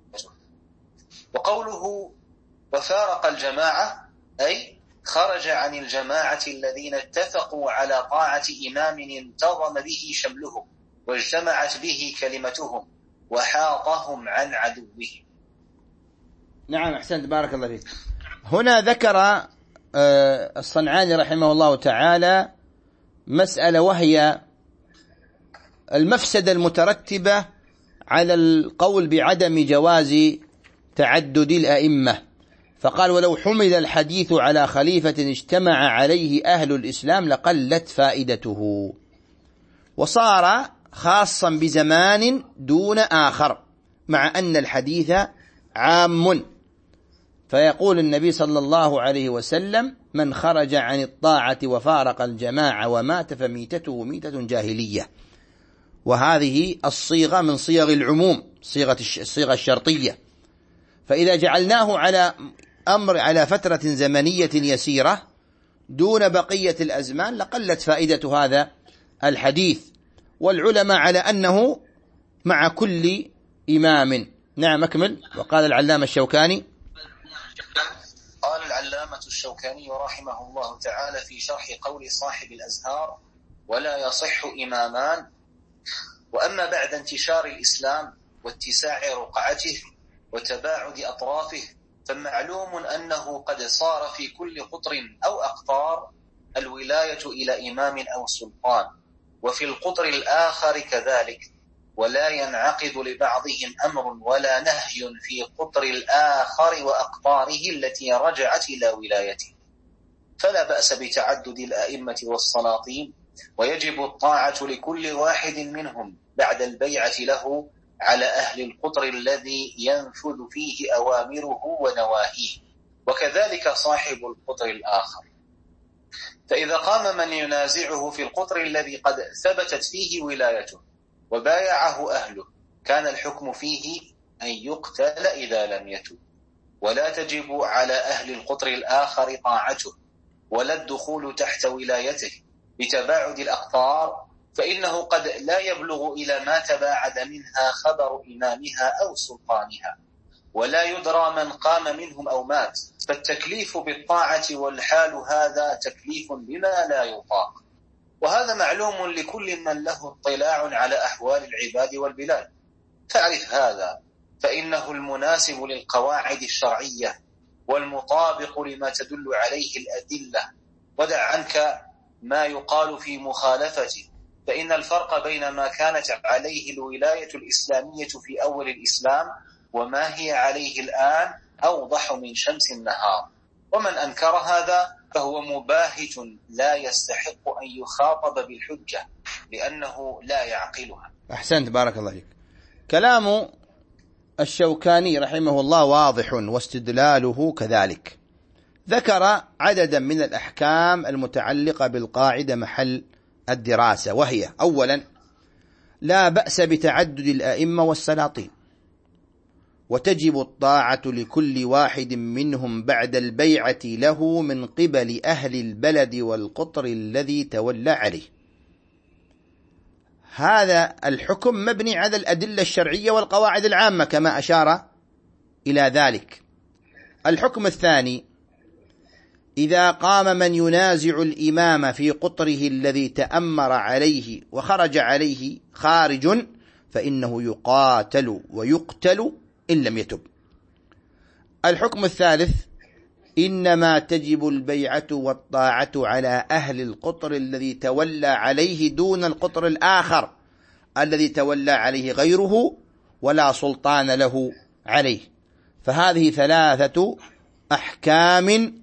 Speaker 3: وقوله وفارق الجماعة أي خرج عن الجماعة الذين اتفقوا على طاعة إمام انتظم به شملهم واجتمعت به كلمتهم وحاطهم عن عدوهم.
Speaker 2: نعم، أحسنت، بارك الله فيك. هنا ذكر الصنعاني رحمه الله تعالى مسألة، وهي المفسدة المترتبة على القول بعدم جواز تعدد الأئمة، فقال: ولو حمل الحديث على خليفة اجتمع عليه أهل الإسلام لقلت فائدته، وصار خاصا بزمان دون آخر، مع أن الحديث عام. فيقول النبي صلى الله عليه وسلم: من خرج عن الطاعة وفارق الجماعة ومات فميتته ميتة جاهلية. وهذه الصيغة من صيغ العموم، الصيغة الشرطية. فإذا جعلناه على فترة زمنية يسيرة دون بقية الأزمان لقلت فائدة هذا الحديث، والعلماء على أنه مع كل إمام. نعم، أكمل. وقال العلامة الشوكاني:
Speaker 3: قال العلامة الشوكاني رحمه الله تعالى في شرح قول صاحب الأزهار: ولا يصح إمامان. وأما بعد انتشار الإسلام واتساع رقعته وتباعد أطرافه، فمعلوم أنه قد صار في كل قطر أو أقطار الولاية إلى إمام أو سلطان، وفي القطر الآخر كذلك، ولا ينعقد لبعضهم أمر ولا نهي في قطر الآخر وأقطاره التي رجعت إلى ولايته، فلا بأس بتعدد الأئمة والسلاطين، ويجب الطاعة لكل واحد منهم بعد البيعة له على أهل القطر الذي ينفذ فيه أوامره ونواهيه، وكذلك صاحب القطر الآخر. فإذا قام من ينازعه في القطر الذي قد ثبتت فيه ولايته وبايعه أهله، كان الحكم فيه أن يقتل إذا لم يتب، ولا تجب على أهل القطر الآخر طاعته ولا الدخول تحت ولايته بتباعد الأقطار، فإنه قد لا يبلغ إلى ما تباعد منها خبر إمامها أو سلطانها، ولا يدرى من قام منهم أو مات، فالتكليف بالطاعة والحال هذا تكليف بما لا يطاق. وهذا معلوم لكل من له اطلاع على أحوال العباد والبلاد، فاعرف هذا، فإنه المناسب للقواعد الشرعية والمطابق لما تدل عليه الأدلة، ودع عنك ما يقال في مخالفته، فإن الفرق بين ما كانت عليه الولاية الإسلامية في أول الإسلام وما هي عليه الآن أوضح من شمس النهار، ومن أنكر هذا فهو مباهت لا يستحق أن يخاطب بالحجة لأنه لا يعقلها.
Speaker 2: أحسنت، بارك الله فيك. كلام الشوكاني رحمه الله واضح واستدلاله كذلك. ذكر عددا من الأحكام المتعلقة بالقاعدة محل الدراسة، وهي: أولا، لا بأس بتعدد الأئمة والسلاطين، وتجب الطاعة لكل واحد منهم بعد البيعة له من قبل أهل البلد والقطر الذي تولى عليه. هذا الحكم مبني على الأدلة الشرعية والقواعد العامة كما أشار إلى ذلك. الحكم الثاني: إذا قام من ينازع الإمام في قطره الذي تأمر عليه وخرج عليه خارج، فإنه يقاتل ويقتل إن لم يتب. الحكم الثالث: إنما تجب البيعة والطاعة على أهل القطر الذي تولى عليه دون القطر الآخر الذي تولى عليه غيره ولا سلطان له عليه. فهذه ثلاثة أحكام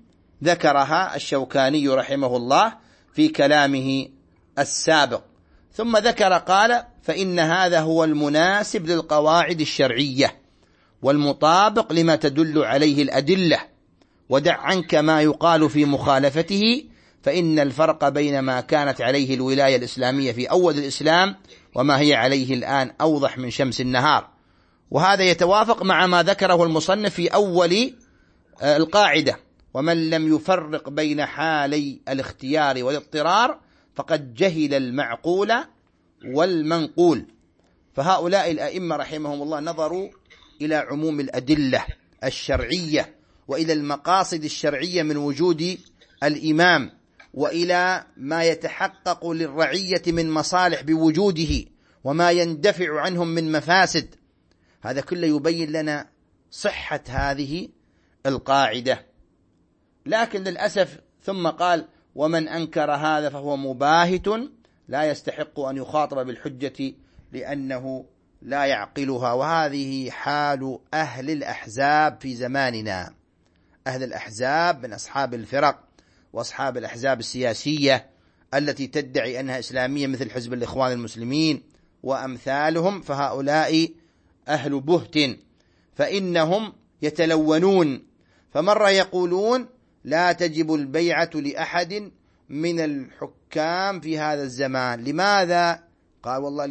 Speaker 2: ذكرها الشوكاني رحمه الله في كلامه السابق. ثم ذكر قال: فإن هذا هو المناسب للقواعد الشرعية والمطابق لما تدل عليه الأدلة، ودع عنك ما يقال في مخالفته، فإن الفرق بين ما كانت عليه الولاية الإسلامية في أول الإسلام وما هي عليه الآن أوضح من شمس النهار. وهذا يتوافق مع ما ذكره المصنف في أول القاعدة: ومن لم يفرق بين حالي الاختيار والاضطرار فقد جهل المعقول والمنقول. فهؤلاء الأئمة رحمهم الله نظروا إلى عموم الأدلة الشرعية، وإلى المقاصد الشرعية من وجود الإمام، وإلى ما يتحقق للرعية من مصالح بوجوده، وما يندفع عنهم من مفاسد. هذا كله يبين لنا صحة هذه القاعدة. لكن للأسف ثم قال: ومن أنكر هذا فهو مباهت لا يستحق أن يخاطب بالحجة لأنه لا يعقلها. وهذه حال أهل الأحزاب في زماننا. أهل الأحزاب من أصحاب الفرق وأصحاب الأحزاب السياسية التي تدعي أنها إسلامية مثل حزب الإخوان المسلمين وأمثالهم، فهؤلاء أهل بهت، فإنهم يتلونون. فمرة يقولون: لا تجب البيعة لأحد من الحكام في هذا الزمان. لماذا؟ قال: والله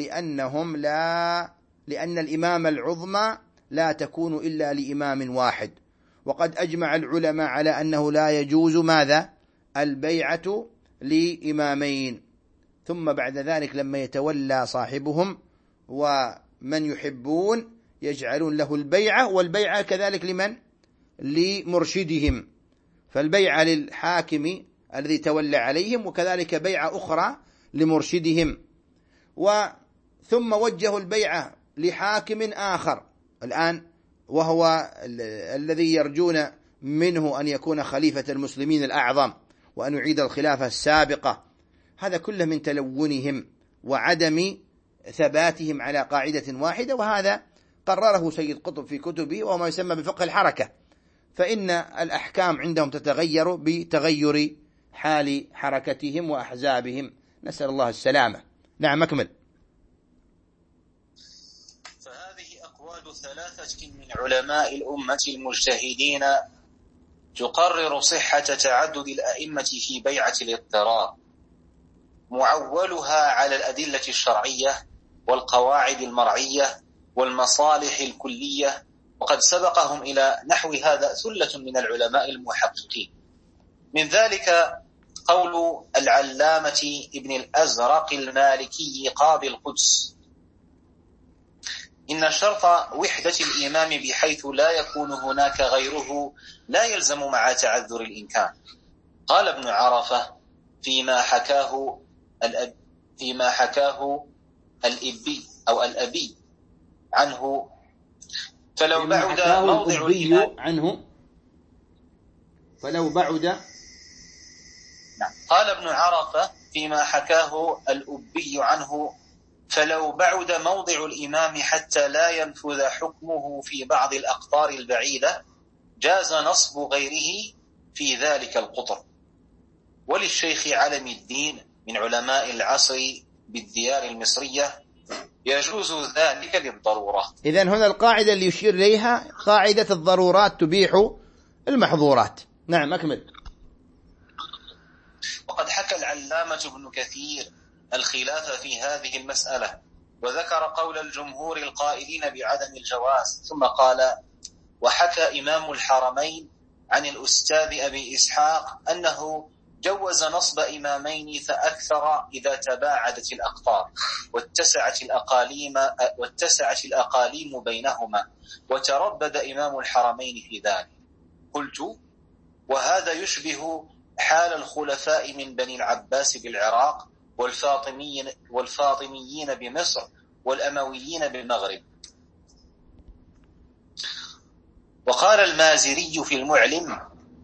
Speaker 2: لأن الإمامة العظمى لا تكون إلا لإمام واحد، وقد أجمع العلماء على أنه لا يجوز ماذا؟ البيعة لإمامين. ثم بعد ذلك لما يتولى صاحبهم ومن يحبون يجعلون له البيعة، والبيعة كذلك لمن؟ لمرشدهم. فالبيعة للحاكم الذي تولى عليهم، وكذلك بيعة أخرى لمرشدهم. ثم وجهوا البيعة لحاكم آخر الآن، وهو الذي يرجون منه أن يكون خليفة المسلمين الأعظم وأن يعيد الخلافة السابقة. هذا كله من تلونهم وعدم ثباتهم على قاعدة واحدة. وهذا قرره سيد قطب في كتبه، وهو ما يسمى بفقه الحركة. فإن الأحكام عندهم تتغير بتغير حال حركتهم وأحزابهم، نسأل الله السلامة. نعم، أكمل.
Speaker 3: فهذه أقوال ثلاثة من علماء الأمة المجتهدين تقرر صحة تعدد الأئمة في بيعة الاضطرار، معولها على الأدلة الشرعية والقواعد المرعية والمصالح الكلية. وقد سبقهم إلى نحو هذا ثلة من العلماء المحققين. من ذلك قول العلامة ابن الأزرق المالكي قاضي القدس: إن شرط وحدة الإمام بحيث لا يكون هناك غيره لا يلزم مع تعذر الإمكان. قال ابن عرفة فيما حكاه الإبي أو الأبي عنه: فلو بعد موضع الإمام عنه
Speaker 2: فلو بعد.
Speaker 3: نعم. قال ابن عرفة فيما حكاه الأبي عنه: فلو بعد موضع الإمام حتى لا ينفذ حكمه في بعض الأقطار البعيدة جاز نصب غيره في ذلك القطر. وللشيخ علم الدين من علماء العصر بالديار المصرية يجوز ذلك للضرورة.
Speaker 2: إذن هنا القاعدة اللي يشير إليها قاعدة الضرورات تبيح المحظورات. نعم، أكمل.
Speaker 3: وقد حكى العلامة ابن كثير الخلاف في هذه المسألة، وذكر قول الجمهور القائلين بعدم الجواز، ثم قال: وحكى إمام الحرمين عن الأستاذ أبي إسحاق أنه جوز نصب إمامين فأكثر إذا تباعدت الأقطار واتسعت الأقاليم بينهما، وتردد إمام الحرمين في ذلك. قلت: وهذا يشبه حال الخلفاء من بني العباس بالعراق والفاطميين بمصر والأمويين بالمغرب. وقال المازري في المعلم: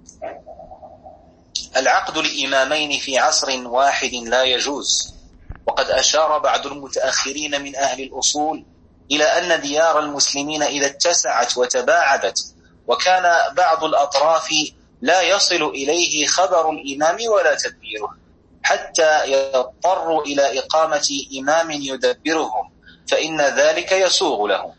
Speaker 3: العقد لإمامين في عصر واحد لا يجوز. وقد أشار بعض المتأخرين من أهل الأصول إلى أن ديار المسلمين إذا اتسعت وتباعدت وكان بعض الأطراف لا يصل إليه خبر الإمام ولا تدبيره حتى يضطر إلى إقامة إمام يدبرهم، فإن ذلك يسوغ له.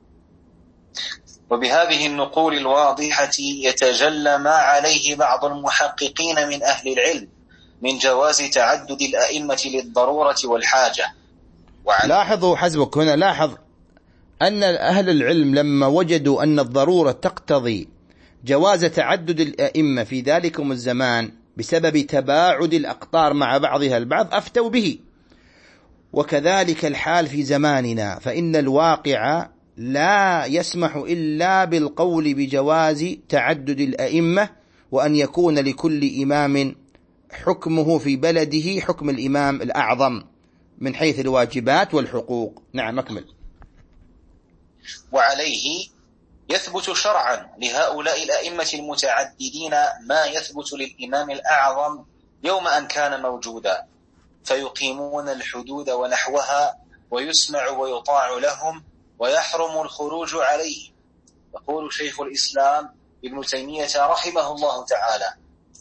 Speaker 3: وبهذه النقول الواضحة يتجلى ما عليه بعض المحققين من أهل العلم من جواز تعدد الأئمة للضرورة والحاجة.
Speaker 2: لاحظوا حسبك هنا، لاحظ أن أهل العلم لما وجدوا أن الضرورة تقتضي جواز تعدد الأئمة في ذلكم الزمان بسبب تباعد الأقطار مع بعضها البعض أفتوا به. وكذلك الحال في زماننا، فإن الواقع لا يسمح إلا بالقول بجواز تعدد الأئمة، وأن يكون لكل إمام حكمه في بلده حكم الإمام الأعظم من حيث الواجبات والحقوق. نعم أكمل.
Speaker 3: وعليه يثبت شرعا لهؤلاء الأئمة المتعددين ما يثبت للإمام الأعظم يوم أن كان موجودا، فيقيمون الحدود ونحوها ويسمع ويطاع لهم ويحرم الخروج عليه. يقول شيخ الإسلام ابن تيمية رحمه الله تعالى: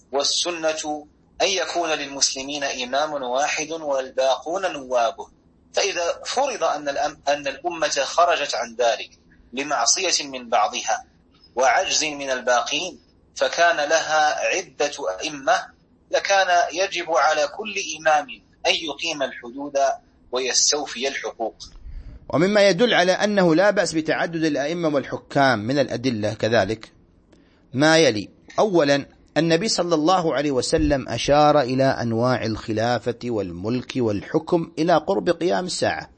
Speaker 3: والسنة أن يكون للمسلمين إمام واحد والباقون نوابه. فإذا فرض أن الأمة خرجت عن ذلك لمعصية من بعضها وعجز من الباقين فكان لها عدة أئمة، لكان يجب على كل إمام أن يقيم الحدود ويستوفي الحقوق.
Speaker 2: ومما يدل على أنه لا بأس بتعدد الأئمة والحكام من الأدلة كذلك ما يلي: أولا، النبي صلى الله عليه وسلم أشار إلى أنواع الخلافة والملك والحكم إلى قرب قيام الساعة،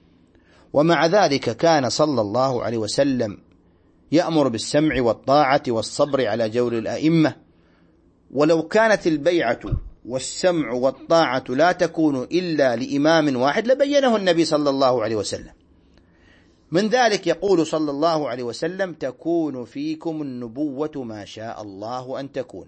Speaker 2: ومع ذلك كان صلى الله عليه وسلم يأمر بالسمع والطاعة والصبر على جور الأئمة. ولو كانت البيعة والسمع والطاعة لا تكون إلا لإمام واحد لبينه النبي صلى الله عليه وسلم. من ذلك يقول صلى الله عليه وسلم: تكون فيكم النبوة ما شاء الله أن تكون،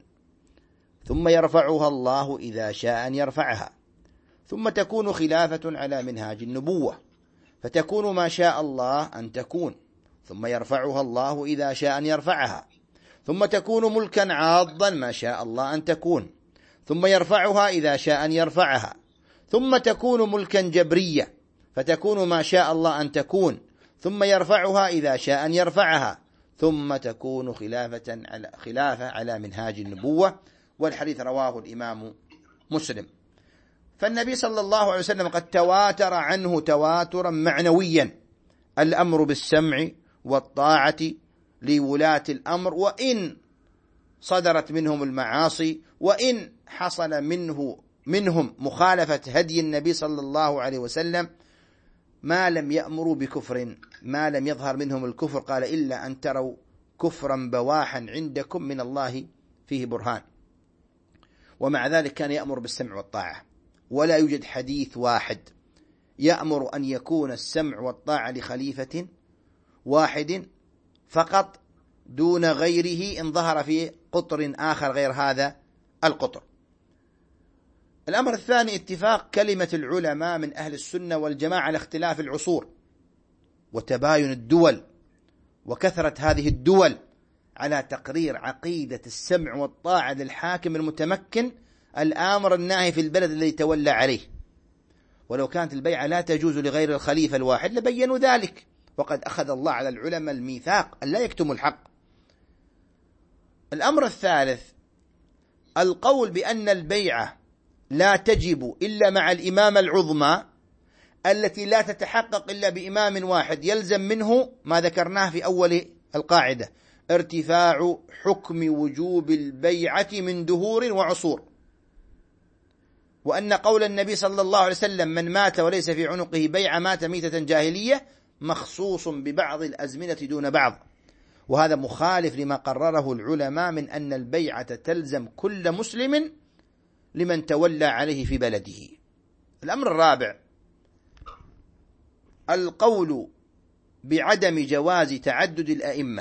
Speaker 2: ثم يرفعها الله إذا شاء أن يرفعها، ثم تكون خلافة على منهاج النبوة، فتكون ما شاء الله أن تكون، ثم يرفعها الله إذا شاء أن يرفعها، ثم تكون ملكا عاضا ما شاء الله أن تكون، ثم يرفعها إذا شاء أن يرفعها، ثم تكون ملكا جبريا فتكون ما شاء الله أن تكون، ثم يرفعها إذا شاء أن يرفعها، ثم تكون خلافة على منهاج النبوة. والحديث رواه الإمام مسلم. فالنبي صلى الله عليه وسلم قد تواتر عنه تواترا معنويا الأمر بالسمع والطاعة لولاة الأمر، وإن صدرت منهم المعاصي، وإن حصل منهم مخالفة هدي النبي صلى الله عليه وسلم، ما لم يأمروا بكفر، ما لم يظهر منهم الكفر، قال: إلا أن تروا كفرا بواحا عندكم من الله فيه برهان. ومع ذلك كان يأمر بالسمع والطاعة، ولا يوجد حديث واحد يأمر أن يكون السمع والطاعة لخليفة واحد فقط دون غيره إن ظهر في قطر آخر غير هذا القطر. الأمر الثاني: اتفاق كلمة العلماء من أهل السنة والجماعة على اختلاف العصور وتباين الدول وكثرة هذه الدول على تقرير عقيدة السمع والطاعة للحاكم المتمكن الآمر الناهي في البلد الذي تولى عليه. ولو كانت البيعة لا تجوز لغير الخليفة الواحد لبينوا ذلك، وقد أخذ الله على العلماء الميثاق أن لا يكتموا الحق. الأمر الثالث: القول بأن البيعة لا تجب إلا مع الإمامة العظمى التي لا تتحقق إلا بإمام واحد، يلزم منه ما ذكرناه في أول القاعدة: ارتفاع حكم وجوب البيعة من دهور وعصور. وأن قول النبي صلى الله عليه وسلم: من مات وليس في عنقه بيعة مات ميتة جاهلية، مخصوص ببعض الأزمنة دون بعض، وهذا مخالف لما قرره العلماء من أن البيعة تلزم كل مسلم لمن تولى عليه في بلده. الأمر الرابع: القول بعدم جواز تعدد الأئمة،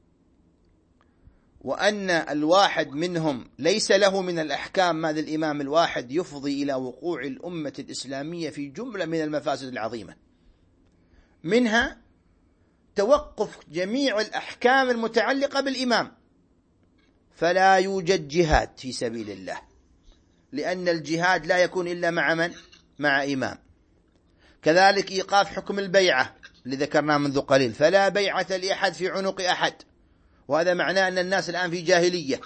Speaker 2: وأن الواحد منهم ليس له من الأحكام ما للإمام الواحد، يفضي إلى وقوع الأمة الإسلامية في جملة من المفاسد العظيمة، منها توقف جميع الأحكام المتعلقة بالإمام، فلا يوجد جهاد في سبيل الله، لأن الجهاد لا يكون إلا مع من؟ مع إمام. كذلك إيقاف حكم البيعة اللي ذكرناه منذ قليل، فلا بيعة لأحد في عنق أحد، وهذا معناه أن الناس الآن في جاهلية.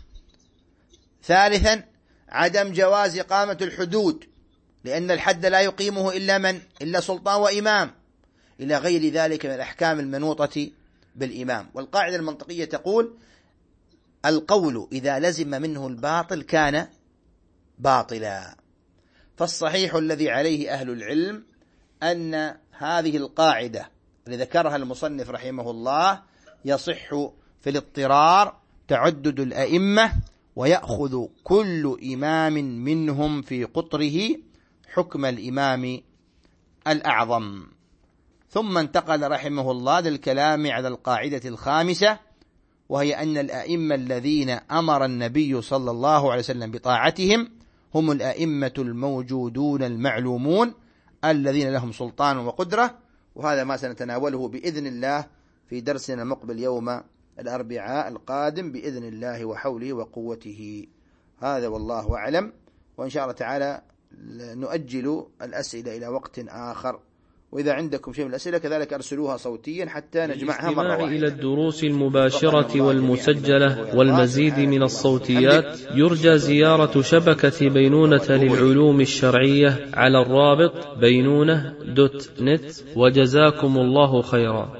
Speaker 2: ثالثا عدم جواز إقامة الحدود، لأن الحد لا يقيمه إلا من؟ إلا سلطان وإمام، إلى غير ذلك من الأحكام المنوطة بالإمام. والقاعدة المنطقية تقول: القول إذا لزم منه الباطل كان باطلا. فالصحيح الذي عليه أهل العلم أن هذه القاعدة اللي ذكرها المصنف رحمه الله يصح في الاضطرار تعدد الأئمة، ويأخذ كل إمام منهم في قطره حكم الإمام الأعظم. ثم انتقل رحمه الله للكلام على القاعدة الخامسة، وهي أن الأئمة الذين أمر النبي صلى الله عليه وسلم بطاعتهم هم الأئمة الموجودون المعلومون الذين لهم سلطان وقدرة. وهذا ما سنتناوله بإذن الله في درسنا المقبل يوم الأربعاء القادم بإذن الله وحوله وقوته. هذا والله أعلم، وإن شاء الله تعالى نؤجل الأسئلة إلى وقت آخر، وإذا عندكم شيء من الأسئلة كذلك أرسلوها صوتيا حتى نجمعها مرة واحدة.
Speaker 1: إلى الدروس المباشرة والمسجلة والمزيد من الصوتيات يرجى زيارة شبكة بينونة للعلوم الشرعية على الرابط بينونة.net. وجزاكم الله خيرا.